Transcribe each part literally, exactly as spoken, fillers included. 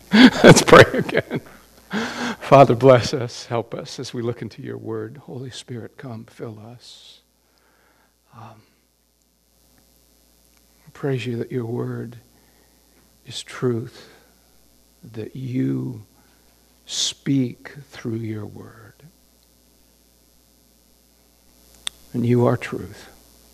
Let's pray again. Father, bless us, help us as we look into your word. Holy Spirit, come, fill us. Um, I praise you that your word is truth, that you speak through your word. And you are truth.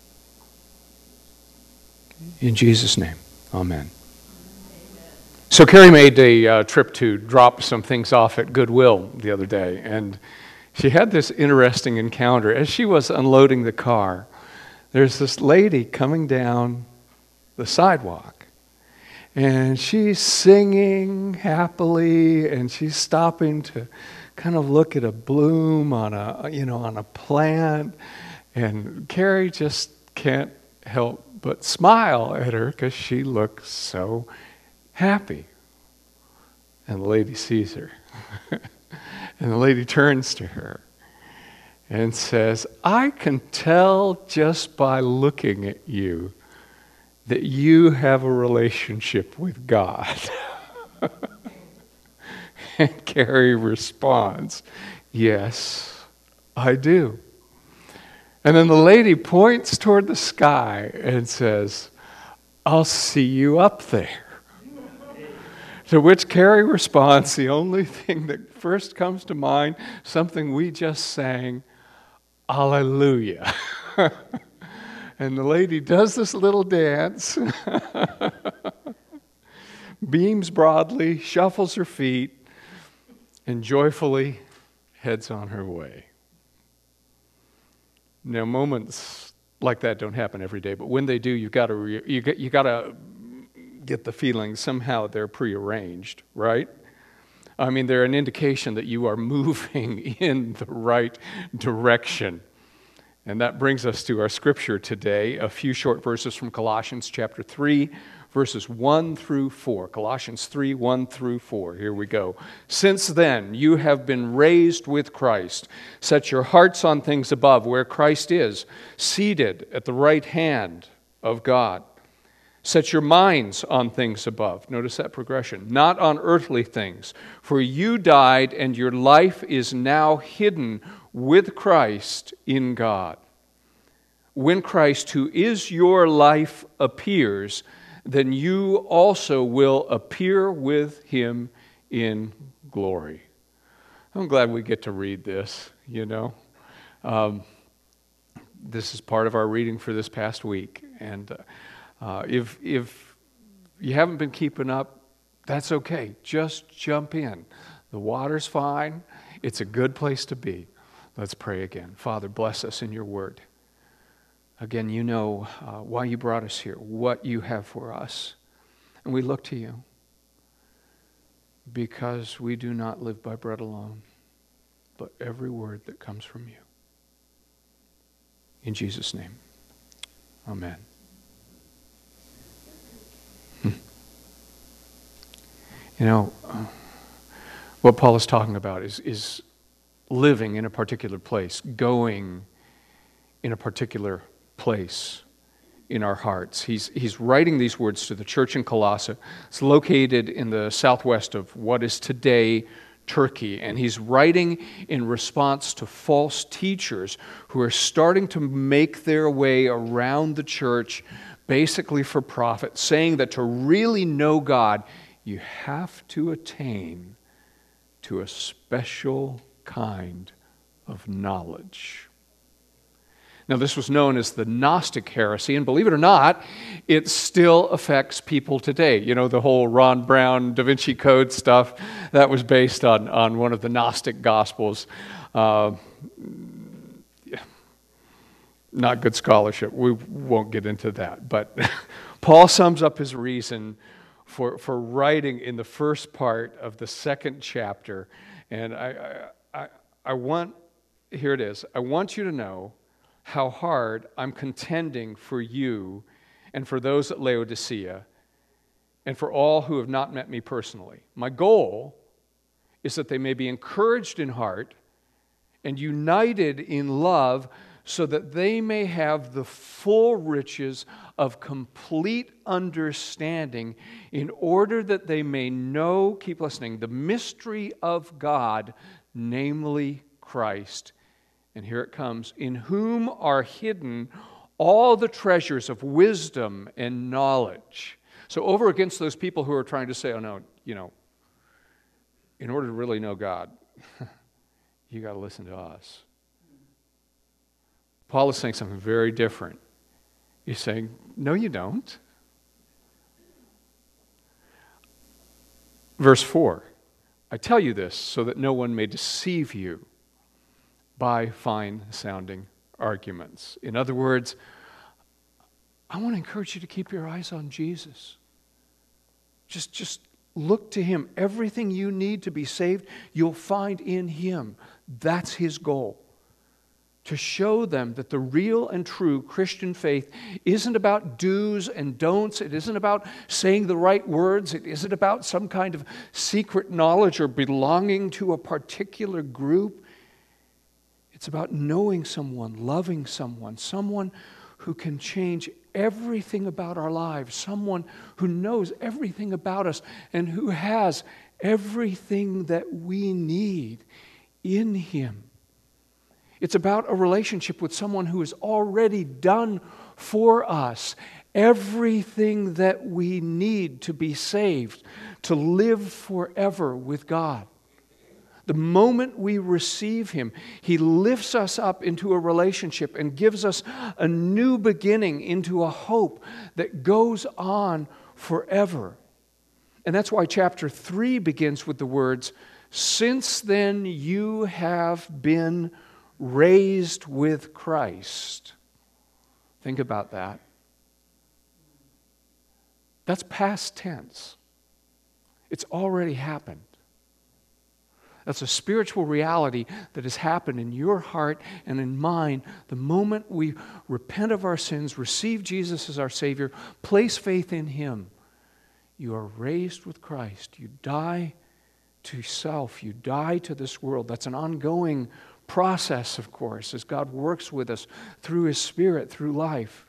In Jesus' name, amen. So Carrie made a uh, trip to drop some things off at Goodwill the other day, and she had this interesting encounter. As she was unloading the car, there's this lady coming down the sidewalk, and she's singing happily, and she's stopping to kind of look at a bloom on a, you know, on a plant, and Carrie just can't help but smile at her because she looks so happy. And the lady sees her. And the lady turns to her and says, I can tell just by looking at you that you have a relationship with God. And Carrie responds, yes, I do. And then the lady points toward the sky and says, I'll see you up there. To which Carrie responds, the only thing that first comes to mind, something we just sang, Alleluia. And the lady does this little dance, beams broadly, shuffles her feet, and joyfully heads on her way. Now, moments like that don't happen every day, but when they do, you've got to re- you got you got to get the feeling somehow they're prearranged, right? I mean, they're an indication that you are moving in the right direction. And that brings us to our scripture today, a few short verses from Colossians chapter three, verses one through four. Colossians three, one through four. Here we go. Since then, you have been raised with Christ. Set your hearts on things above, where Christ is, seated at the right hand of God. Set your minds on things above. Notice that progression. Not on earthly things. For you died, and your life is now hidden with Christ in God. When Christ, who is your life, appears, then you also will appear with him in glory. I'm glad we get to read this, you know. Um, this is part of our reading for this past week, and uh, Uh, if if you haven't been keeping up, that's okay. Just jump in. The water's fine. It's a good place to be. Let's pray again. Father, bless us in your word. Again, you know uh, why you brought us here, what you have for us. And we look to you because we do not live by bread alone, but every word that comes from you. In Jesus' name, amen. You know, uh, what Paul is talking about is, is living in a particular place, going in a particular place in our hearts. He's, he's writing these words to the church in Colossae. It's located in the southwest of what is today Turkey, and he's writing in response to false teachers who are starting to make their way around the church, basically for profit, saying that to really know God, you have to attain to a special kind of knowledge. Now, this was known as the Gnostic heresy, and believe it or not, it still affects people today. You know, the whole Ron Brown, Da Vinci Code stuff, that was based on, on one of the Gnostic Gospels. Uh, yeah, not good scholarship. We won't get into that. But Paul sums up his reason For, for writing in the first part of the second chapter. And I, I, I want, here it is, I want you to know how hard I'm contending for you and for those at Laodicea and for all who have not met me personally. My goal is that they may be encouraged in heart and united in love so that they may have the full riches of complete understanding, in order that they may know," keep listening, "the mystery of God, namely Christ." And here it comes, "in whom are hidden all the treasures of wisdom and knowledge." So over against those people who are trying to say, "Oh no, you know, in order to really know God, you got to listen to us." Paul is saying something very different. He's saying, no, you don't. Verse four, "I tell you this so that no one may deceive you by fine-sounding arguments." In other words, I want to encourage you to keep your eyes on Jesus. Just, just look to Him. Everything you need to be saved, you'll find in Him. That's His goal. To show them that the real and true Christian faith isn't about do's and don'ts. It isn't about saying the right words. It isn't about some kind of secret knowledge or belonging to a particular group. It's about knowing someone, loving someone, someone who can change everything about our lives, someone who knows everything about us and who has everything that we need in Him. It's about a relationship with someone who has already done for us everything that we need to be saved, to live forever with God. The moment we receive Him, He lifts us up into a relationship and gives us a new beginning, into a hope that goes on forever. And that's why chapter three begins with the words, "Since then you have been raised with Christ." Think about that. That's past tense. It's already happened. That's a spiritual reality that has happened in your heart and in mine the moment we repent of our sins, receive Jesus as our Savior, place faith in Him. You are raised with Christ. You die to self. You die to this world. That's an ongoing process, of course, as God works with us through His Spirit, through life.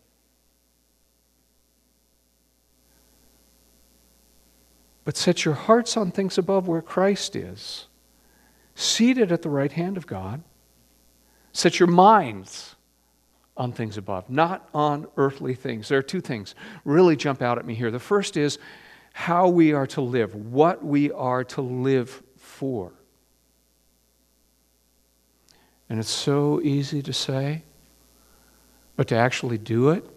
But set your hearts on things above, where Christ is, seated at the right hand of God. Set your minds on things above, not on earthly things. There are two things really jump out at me here. The first is how we are to live, what we are to live for. And it's so easy to say, but to actually do it,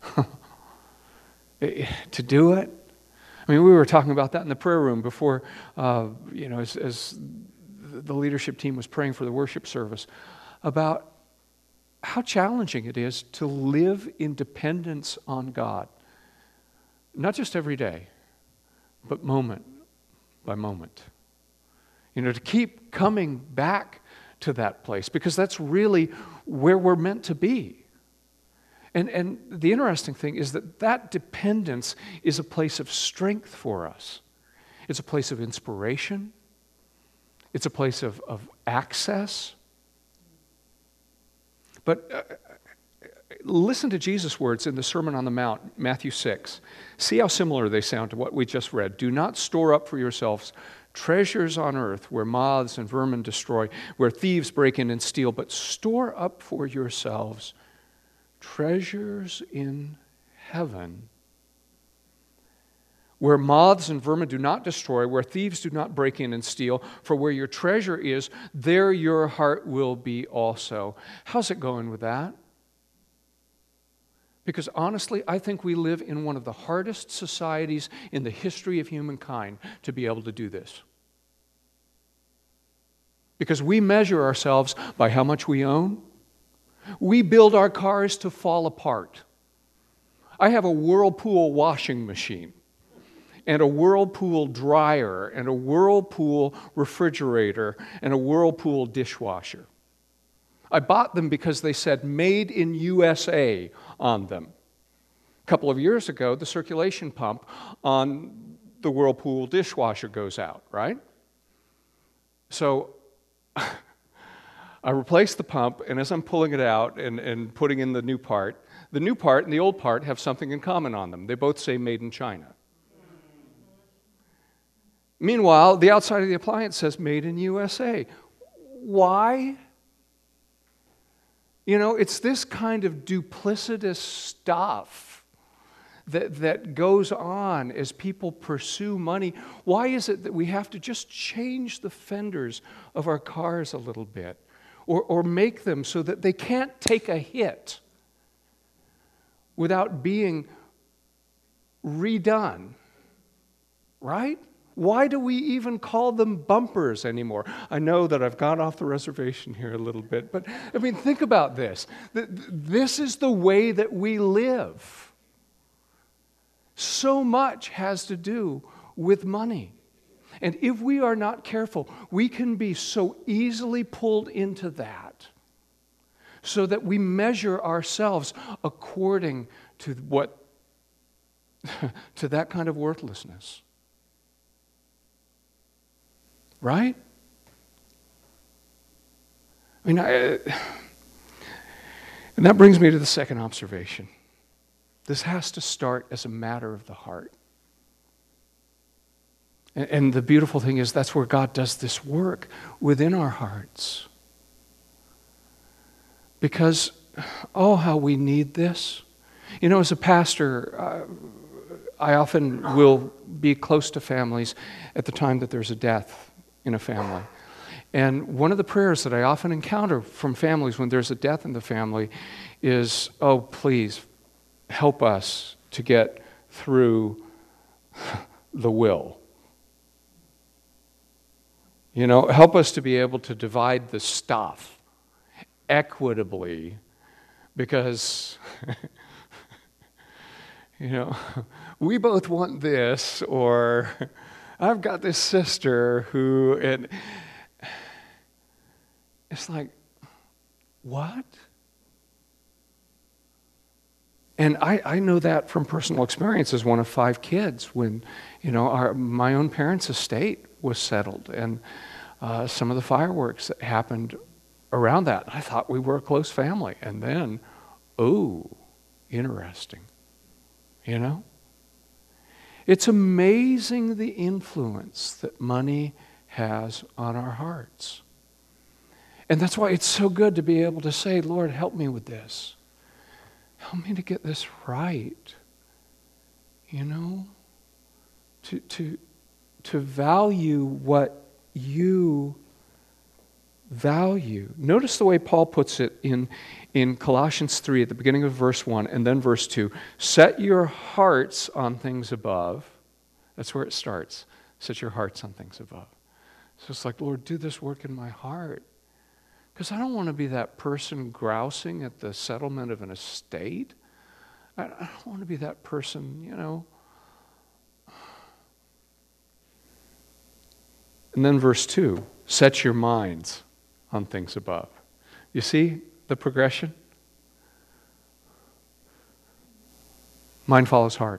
to do it. I mean, we were talking about that in the prayer room before, uh, you know, as, as the leadership team was praying for the worship service, about how challenging it is to live in dependence on God. Not just every day, but moment by moment. You know, to keep coming back to that place, because that's really where we're meant to be. And, and the interesting thing is that that dependence is a place of strength for us. It's a place of inspiration. It's a place of, of access. But uh, listen to Jesus' words in the Sermon on the Mount, Matthew six. See how similar they sound to what we just read. "Do not store up for yourselves treasures on earth, where moths and vermin destroy, where thieves break in and steal, but store up for yourselves treasures in heaven, where moths and vermin do not destroy, where thieves do not break in and steal, for where your treasure is, there your heart will be also." How's it going with that? Because honestly, I think we live in one of the hardest societies in the history of humankind to be able to do this. Because we measure ourselves by how much we own. We build our cars to fall apart. I have a Whirlpool washing machine, and a Whirlpool dryer, and a Whirlpool refrigerator, and a Whirlpool dishwasher. I bought them because they said "Made in U S A" on them. A couple of years ago, the circulation pump on the Whirlpool dishwasher goes out, right? So I replace the pump, and as I'm pulling it out and, and putting in the new part, the new part and the old part have something in common on them. They both say made in China. Meanwhile, the outside of the appliance says made in U S A. Why? You know, it's this kind of duplicitous stuff that, that goes on as people pursue money. Why is it that we have to just change the fenders of our cars a little bit, or, or make them so that they can't take a hit without being redone, right? Why do we even call them bumpers anymore? I know that I've gone off the reservation here a little bit, but I mean, think about this. This is the way that we live. So much has to do with money. And if we are not careful, we can be so easily pulled into that, so that we measure ourselves according to what, to that kind of worthlessness. Right? I mean, I, and that brings me to the second observation. This has to start as a matter of the heart. And, and the beautiful thing is that's where God does this work within our hearts. Because, oh, how we need this. You know, as a pastor, uh, I often will be close to families at the time that there's a death in a family. And one of the prayers that I often encounter from families when there's a death in the family is, oh, please, help us to get through the will. You know, help us to be able to divide the stuff equitably, because, you know, we both want this, or I've got this sister who, and it's like, what? And I, I know that from personal experience as one of five kids when, you know, our, my own parents' estate was settled, and uh, some of the fireworks that happened around that. I thought we were a close family. And then, oh, interesting. You know? It's amazing the influence that money has on our hearts. And that's why it's so good to be able to say, Lord, help me with this. Help me to get this right. You know? To, to, to value what you value. Notice the way Paul puts it in, in Colossians three at the beginning of verse one and then verse two. Set your hearts on things above. That's where it starts. Set your hearts on things above. So it's like, Lord, do this work in my heart. Because I don't want to be that person grousing at the settlement of an estate. I, I don't want to be that person, you know. And then verse two, set your minds on things above. You see the progression? Mind follows heart.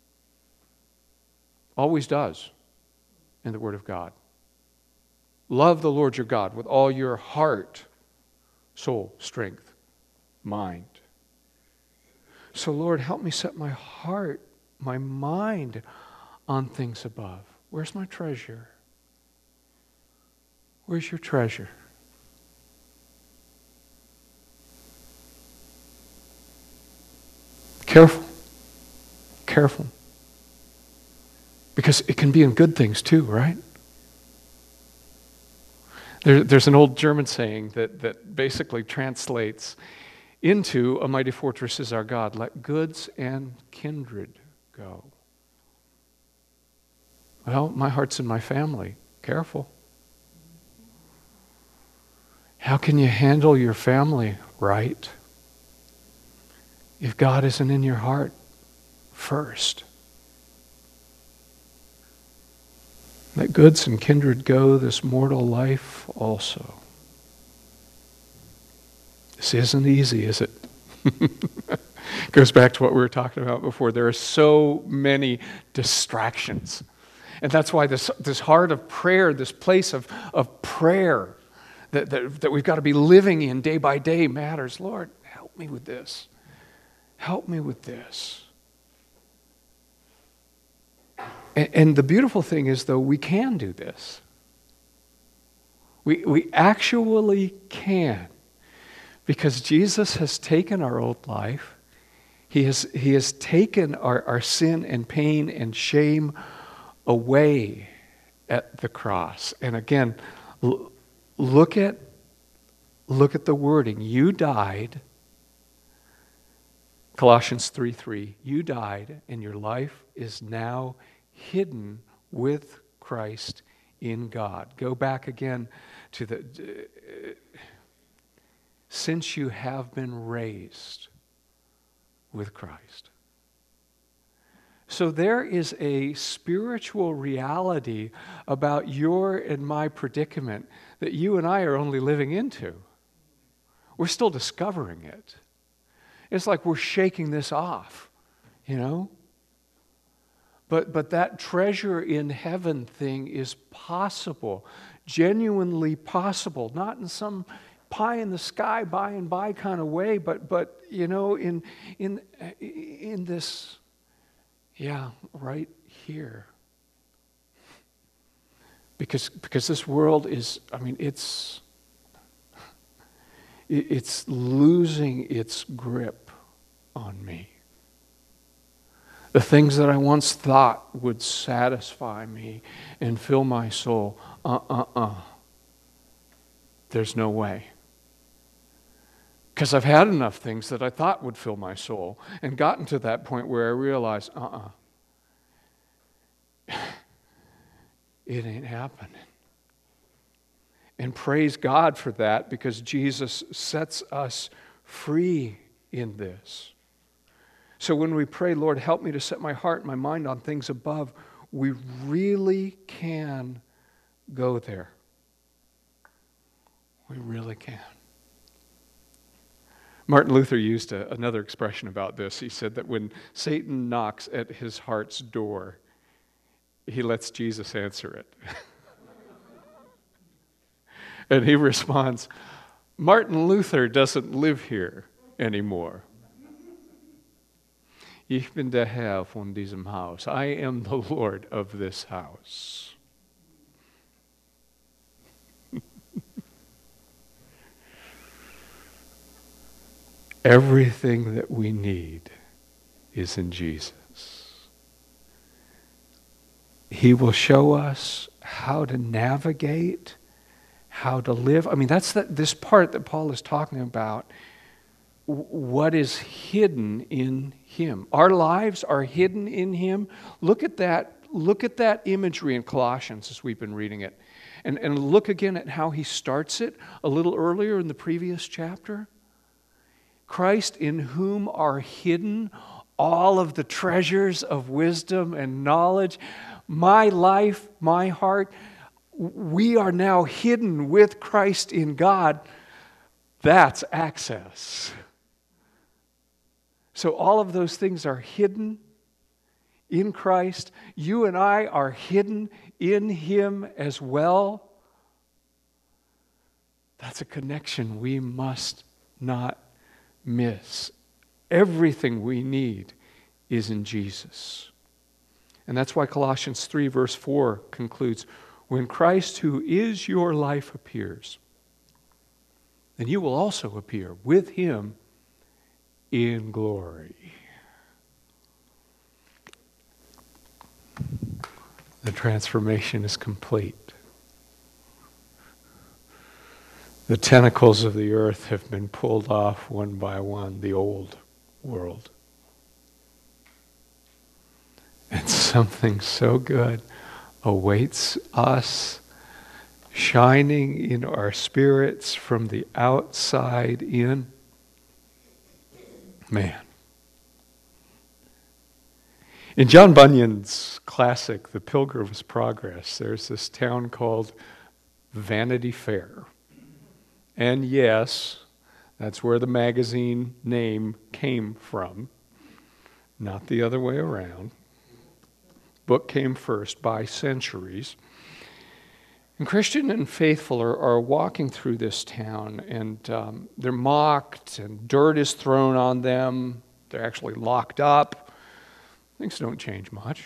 Always does in the Word of God. Love the Lord your God with all your heart, soul, strength, mind. So Lord, help me set my heart, my mind on things above. Where's my treasure? Where's your treasure? Careful. Careful. Because it can be in good things too, right? There, there's an old German saying that, that basically translates into a mighty fortress is our God. Let goods and kindred go. Well, my heart's in my family. Careful. How can you handle your family right if God isn't in your heart first? Let goods and kindred go, this mortal life also. This isn't easy, is it? Goes back to what we were talking about before. There are so many distractions. And that's why this, this heart of prayer, this place of, of prayer that, that, that we've got to be living in day by day matters. Lord, help me with this. Help me with this. And, and the beautiful thing is, though, we can do this. We, we actually can. Because Jesus has taken our old life. He has, he has taken our, our sin and pain and shame away at the cross. And again, l- look at, look at the wording. You died, Colossians three three, you died and your life is now hidden with Christ in God. Go back again to the... Uh, since you have been raised with Christ. So there is a spiritual reality about your and my predicament that you and I are only living into. We're still discovering it. It's like we're shaking this off, you know? But, but that treasure in heaven thing is possible, genuinely possible, not in some pie in the sky, by and by kind of way, but but you know, in in in this, yeah, right here. Because because this world is, I mean, it's it's losing its grip on me. The things that I once thought would satisfy me and fill my soul, uh uh uh. There's no way. Because I've had enough things that I thought would fill my soul and gotten to that point where I realized, uh-uh, it ain't happening. And praise God for that, because Jesus sets us free in this. So when we pray, Lord, help me to set my heart and my mind on things above, we really can go there. We really can. Martin Luther used a, another expression about this. He said that when Satan knocks at his heart's door, he lets Jesus answer it. And he responds, Martin Luther doesn't live here anymore. Ich bin der Herr von diesem Haus. I am the Lord of this house. Everything that we need is in Jesus. He will show us how to navigate, how to live. I mean, that's the, this part that Paul is talking about. What is hidden in Him. Our lives are hidden in Him. Look at that, look at that imagery in Colossians as we've been reading it. And, and look again at how he starts it a little earlier in the previous chapter. Christ, in whom are hidden all of the treasures of wisdom and knowledge. My life, my heart, we are now hidden with Christ in God. That's access. So all of those things are hidden in Christ. You and I are hidden in Him as well. That's a connection we must not miss. Everything we need is in Jesus. And that's why Colossians three verse four concludes, when Christ who is your life appears, then you will also appear with Him in glory. The transformation is complete. The tentacles of the earth have been pulled off one by one, the old world. And something so good awaits us, shining in our spirits from the outside in. Man. In John Bunyan's classic, The Pilgrim's Progress, there's this town called Vanity Fair. And yes, that's where the magazine name came from, not the other way around. Book came first by centuries. And Christian and faithful are, are walking through this town, and um, they're mocked, and dirt is thrown on them. They're actually locked up. Things don't change much.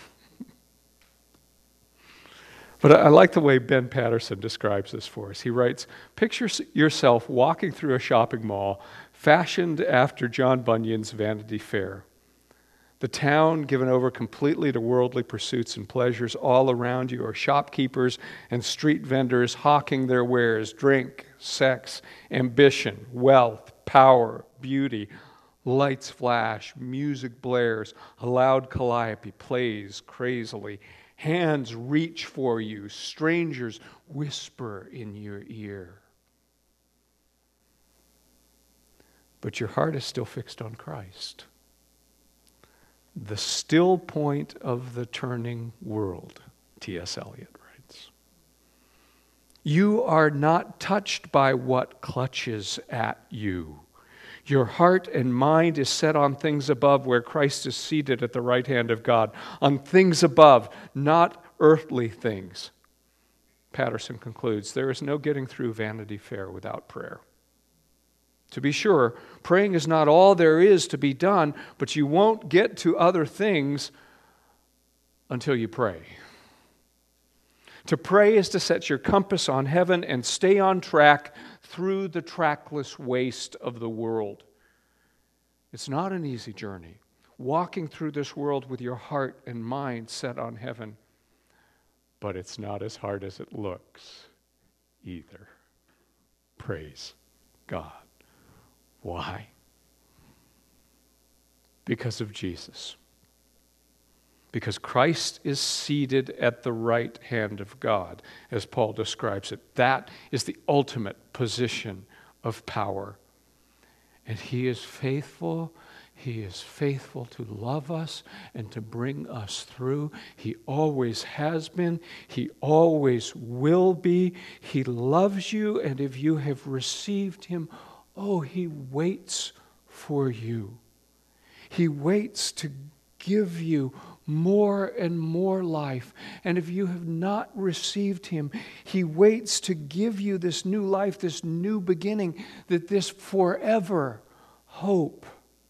But I, I like the way Ben Patterson describes this for us. He writes, "Picture yourself walking through a shopping mall fashioned after John Bunyan's Vanity Fair. The town given over completely to worldly pursuits and pleasures. All around you are shopkeepers and street vendors hawking their wares: drink, sex, ambition, wealth, power, beauty. Lights flash, music blares, a loud calliope plays crazily. Hands reach for you, strangers whisper in your ear. But your heart is still fixed on Christ. The still point of the turning world," T S Eliot writes. "You are not touched by what clutches at you. Your heart and mind is set on things above, where Christ is seated at the right hand of God. On things above, not earthly things." Patterson concludes, "There is no getting through Vanity Fair without prayer. To be sure, praying is not all there is to be done, but you won't get to other things until you pray. To pray is to set your compass on heaven and stay on track through the trackless waste of the world. It's not an easy journey, walking through this world with your heart and mind set on heaven, but it's not as hard as it looks either. Praise God. Why? Because of Jesus. Because Christ is seated at the right hand of God, as Paul describes it. That is the ultimate position of power. And He is faithful. He is faithful to love us and to bring us through. He always has been. He always will be. He loves you, and if you have received Him, oh, He waits for you. He waits to give you more and more life. And if you have not received Him, He waits to give you this new life, this new beginning, that this forever hope.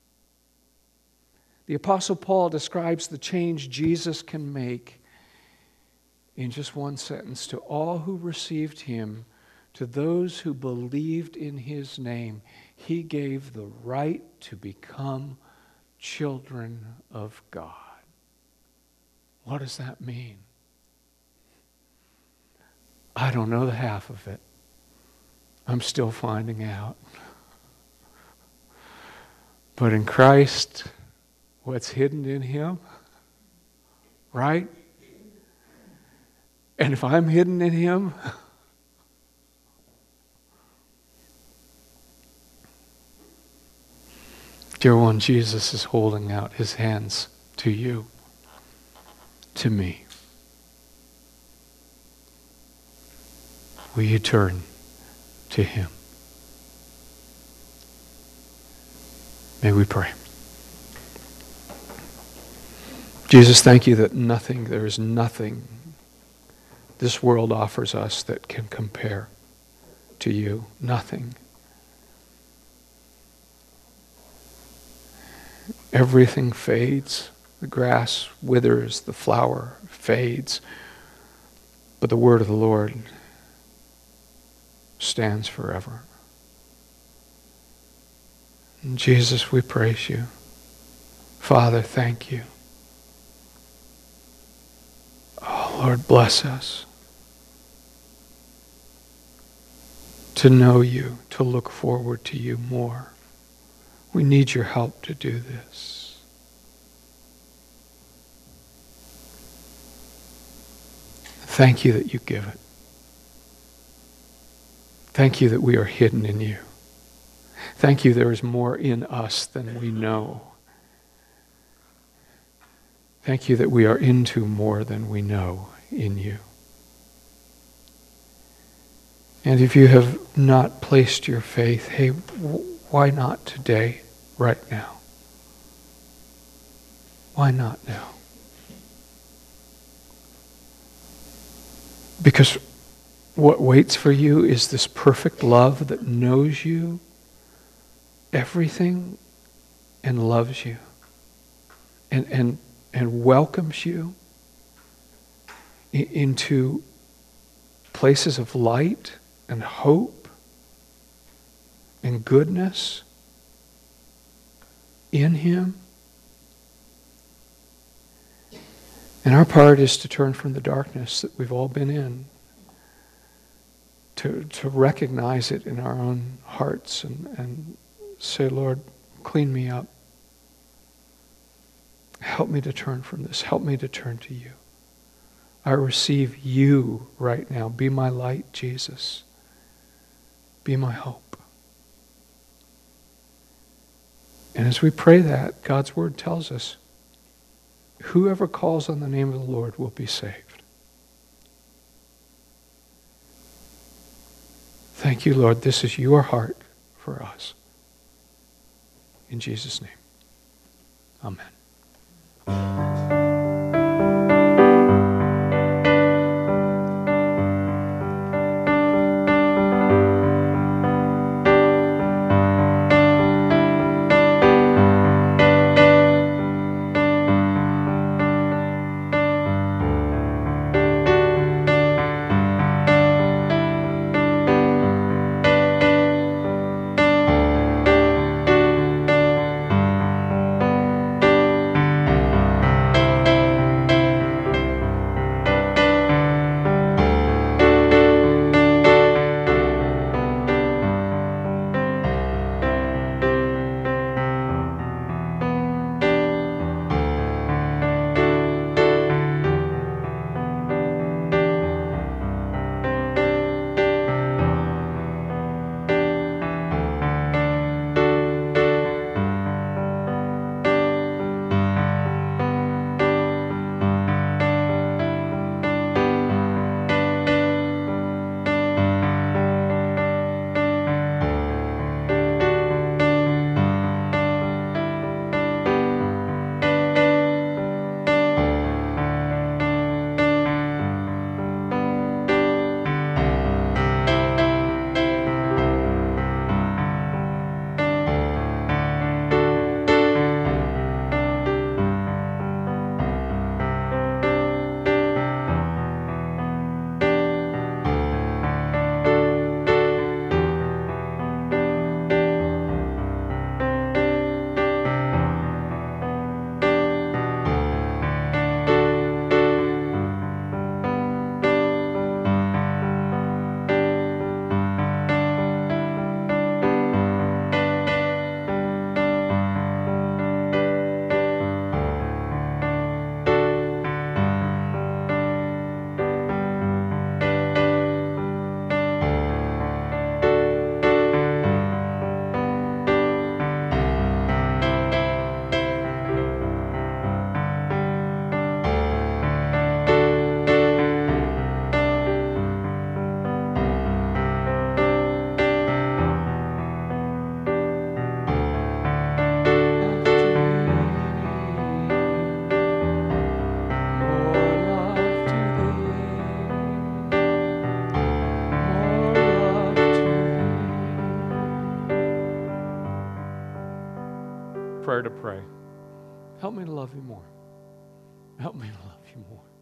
The Apostle Paul describes the change Jesus can make in just one sentence. To all who received Him, to those who believed in His name, He gave the right to become children of God. What does that mean? I don't know the half of it. I'm still finding out. But in Christ, what's hidden in Him, right? And if I'm hidden in Him, dear one, Jesus is holding out His hands to you, to me. Will you turn to Him? May we pray. Jesus, thank You that nothing, there is nothing this world offers us that can compare to You. Nothing. Everything fades. The grass withers, the flower fades. But the word of the Lord stands forever. And Jesus, we praise You. Father, thank You. Oh, Lord, bless us to know You, to look forward to You more. We need Your help to do this. Thank You that You give it. Thank You that we are hidden in You. Thank You there is more in us than we know. Thank You that we are into more than we know in You. And if you have not placed your faith, hey, why not today, right now? Why not now? Because what waits for you is this perfect love that knows you, everything, and loves you, and and and welcomes you into places of light and hope and goodness in Him. And our part is to turn from the darkness that we've all been in, to, to recognize it in our own hearts and, and say, Lord, clean me up. Help me to turn from this. Help me to turn to you. I receive you right now. Be my light, Jesus. Be my hope. And as we pray that, God's word tells us, whoever calls on the name of the Lord will be saved. Thank you, Lord. This is your heart for us. In Jesus' name, amen. prayer to pray. Help me to love you more. Help me to love you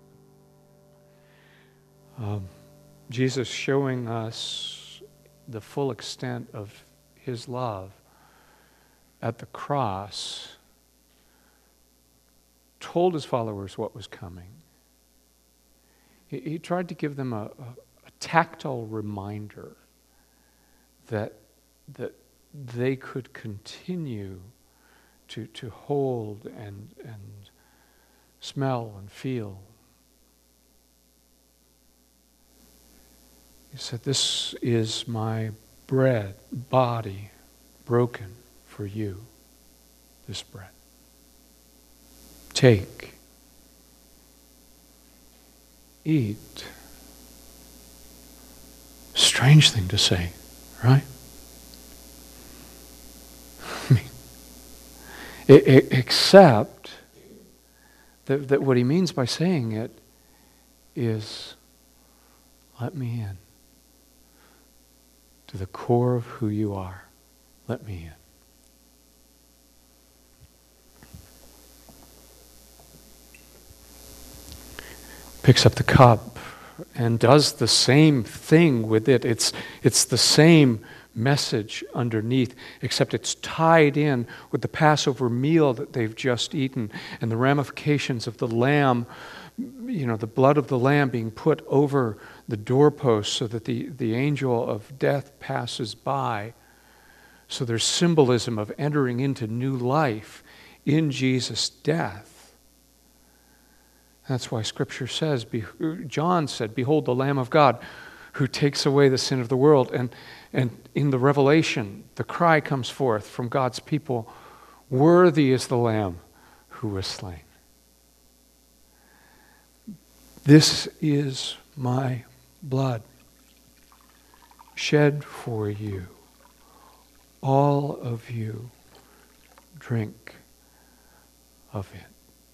more. Um, Jesus showing us the full extent of his love at the cross told his followers what was coming. He, he tried to give them a, a, a tactile reminder that that they could continue to to hold and and smell and feel. He said, "This is my bread, body, broken for you. This bread. Take, eat." Strange thing to say, right? I mean, it, it, except that, that what he means by saying it is, let me in. to the core of who you are. Let me in. Picks up the cup and does the same thing with it. It's, it's the same message underneath, except it's tied in with the Passover meal that they've just eaten and the ramifications of the lamb, you know, the blood of the lamb being put over the doorpost so that the, the angel of death passes by. So there's symbolism of entering into new life in Jesus' death. That's why Scripture says, John said, "Behold the Lamb of God who takes away the sin of the world." And, and in the Revelation, the cry comes forth from God's people, "Worthy is the Lamb who was slain." This is my blood, shed for you. All of you drink of it.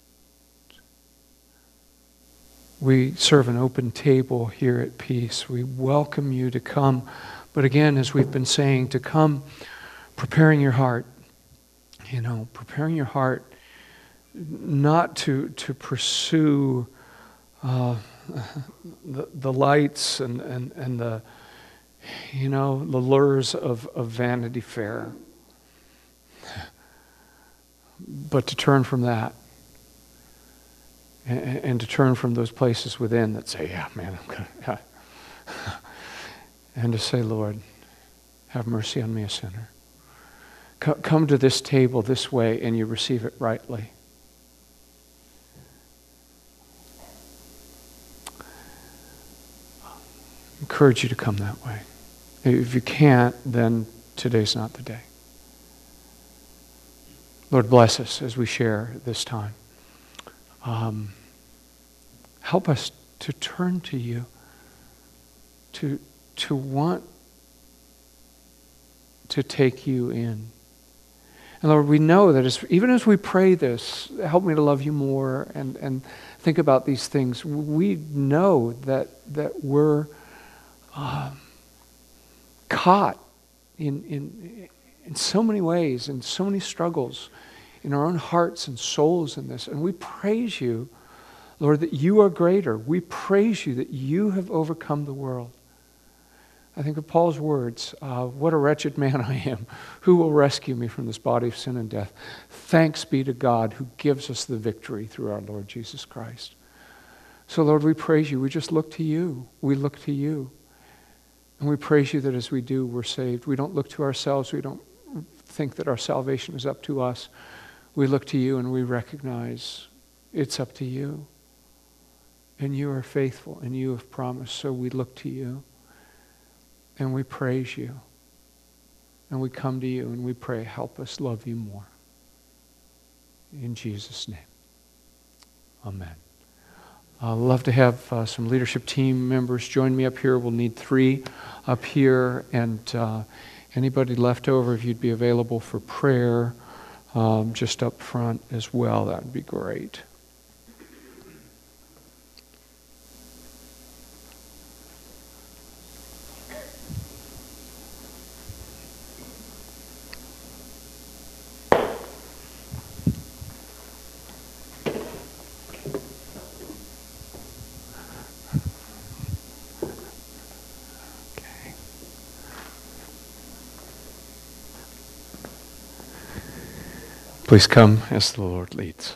We serve an open table here at Peace. We welcome you to come. But again, as we've been saying, to come preparing your heart, you know, preparing your heart not to, to pursue uh, the, the lights and, and, and the, you know, the lures of, of Vanity Fair, but to turn from that. And, and to turn from those places within that say, yeah, man, I'm going to... And to say, Lord, have mercy on me, a sinner. Co- come to this table this way and you receive it rightly. I encourage you to come that way. If you can't, then today's not the day. Lord, bless us as we share this time. Um, help us to turn to you, to, to want to take you in. And Lord, we know that as, even as we pray this, help me to love you more and, and think about these things, we know that, that we're uh, caught in, in, in so many ways, in so many struggles, in our own hearts and souls in this. And we praise you, Lord, that you are greater. We praise you that you have overcome the world. I think of Paul's words, uh, what a wretched man I am. Who will rescue me from this body of sin and death? Thanks be to God who gives us the victory through our Lord Jesus Christ. So Lord, we praise you. We just look to you. We look to you. And we praise you that as we do, we're saved. We don't look to ourselves. We don't think that our salvation is up to us. We look to you and we recognize it's up to you. And you are faithful and you have promised. So we look to you and we praise you. And we come to you and we pray, help us love you more. In Jesus' name. Amen. I'd love to have uh, some leadership team members join me up here. We'll need three up here. And uh, anybody left over, if you'd be available for prayer, Um, just up front as well, that would be great. Please come as the Lord leads.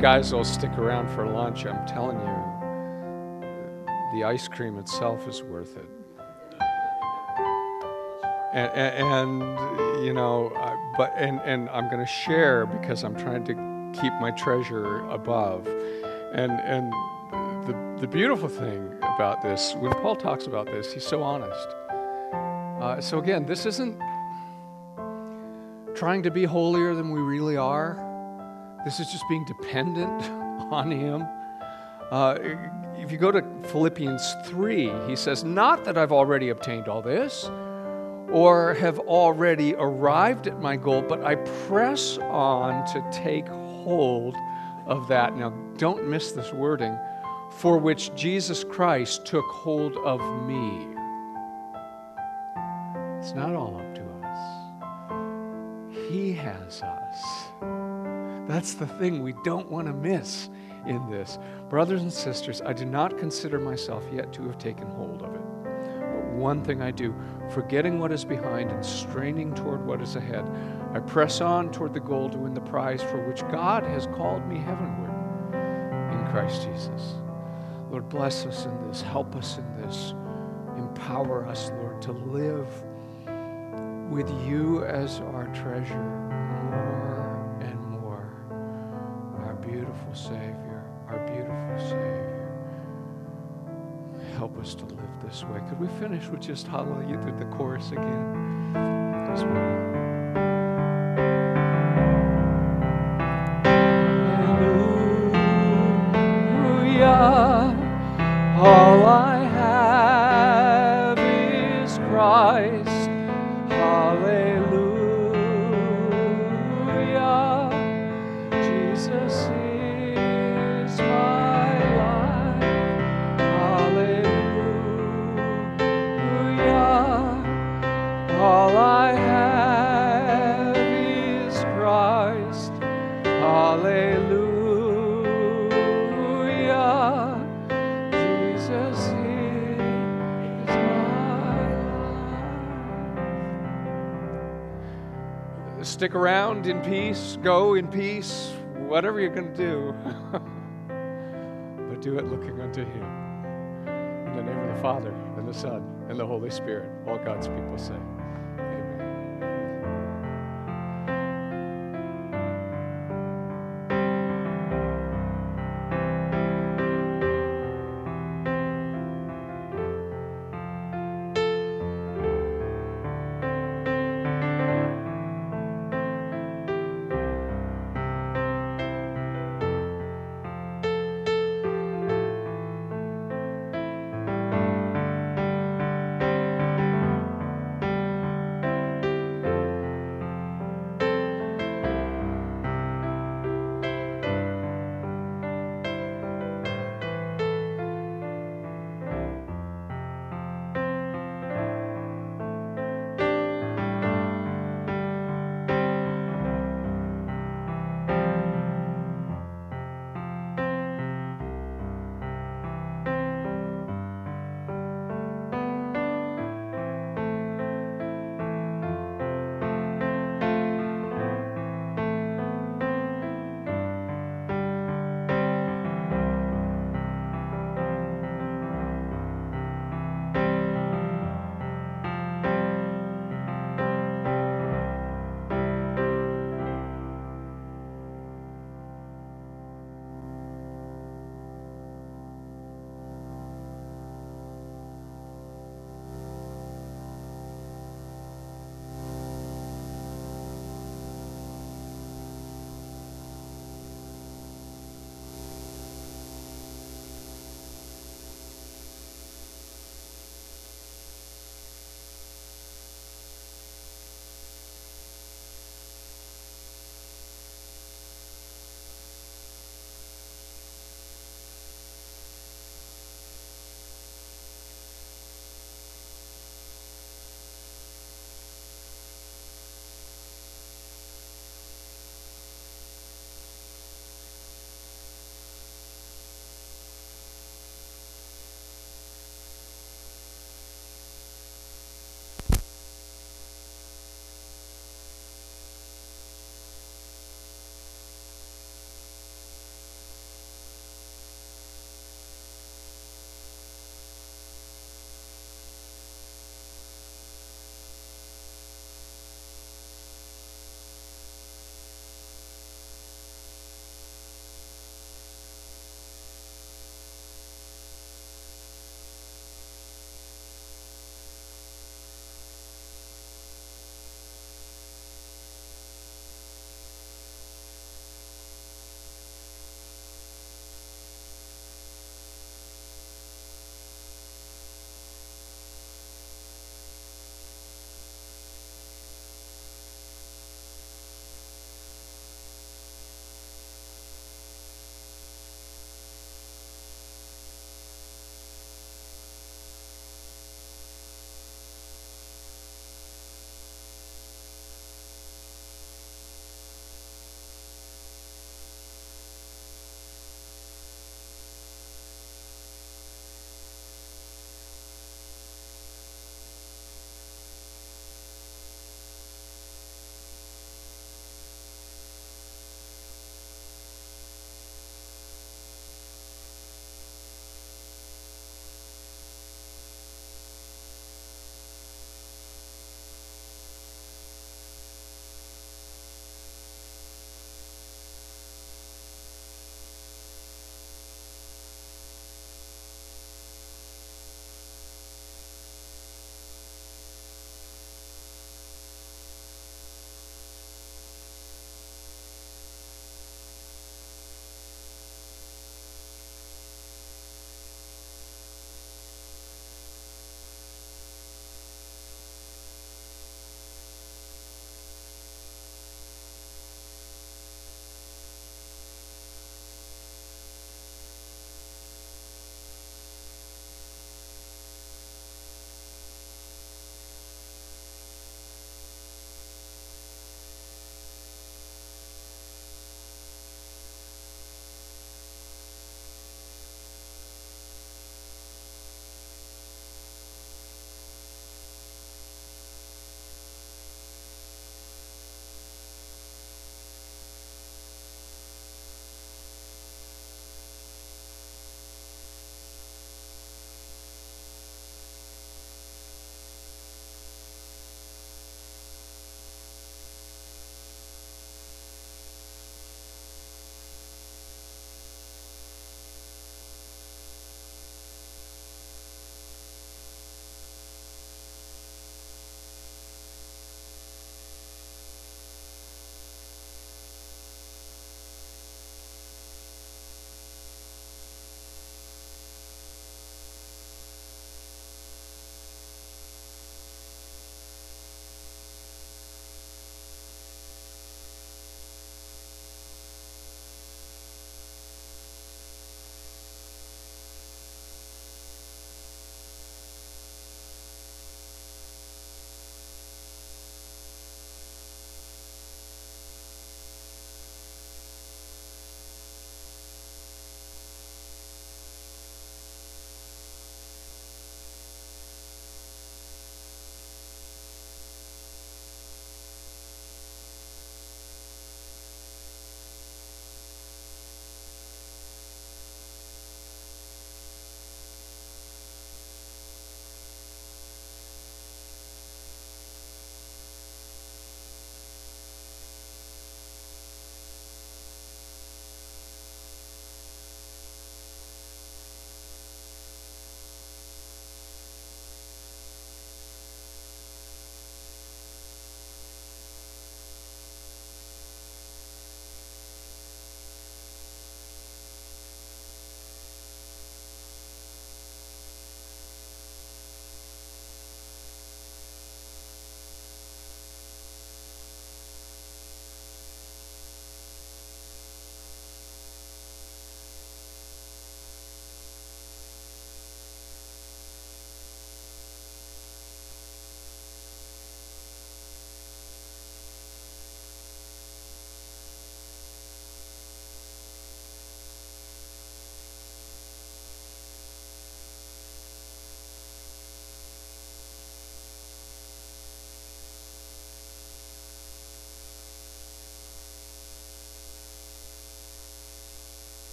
guys will stick around for lunch, I'm telling you, the ice cream itself is worth it. And, and, and you know, I, but and, and I'm going to share because I'm trying to keep my treasure above. And and the the beautiful thing about this, when Paul talks about this, he's so honest. Uh, so again, this isn't trying to be holier than we really are. This is just being dependent on him. Uh, if you go to Philippians three, he says, not that I've already obtained all this, or have already arrived at my goal, but I press on to take hold of that. Now, don't miss this wording, for which Jesus Christ took hold of me. It's not all up to us. He has us. That's the thing we don't want to miss in this. Brothers and sisters, I do not consider myself yet to have taken hold of it. One thing I do, forgetting what is behind and straining toward what is ahead, I press on toward the goal to win the prize for which God has called me heavenward in Christ Jesus. Lord, bless us in this. Help us in this. Empower us, Lord, to live with you as our treasure more and more. Our beautiful Savior, our beautiful Savior. Help us to live this way. Could we finish with just hallelujah through the chorus again? As well. Hallelujah. All I have is Christ. Hallelujah. Jesus is my life. All I have is Christ. Hallelujah. Jesus is my life. Stick around in peace. Go in peace. Whatever you're going to do. But do it looking unto Him. In the name of the Father, and the Son, and the Holy Spirit. All God's people say.